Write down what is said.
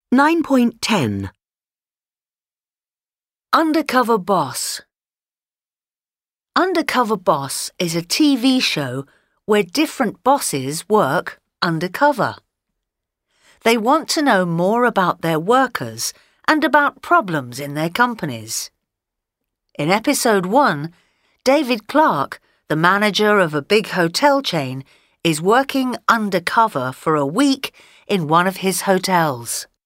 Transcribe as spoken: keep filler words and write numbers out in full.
nine point ten. Undercover Boss. Undercover Boss is a T V show where different bosses work undercover. They want to know more about their workers and about problems in their companies. In episode one, David Clark, the manager of a big hotel chain, is working undercover for a week in one of his hotels.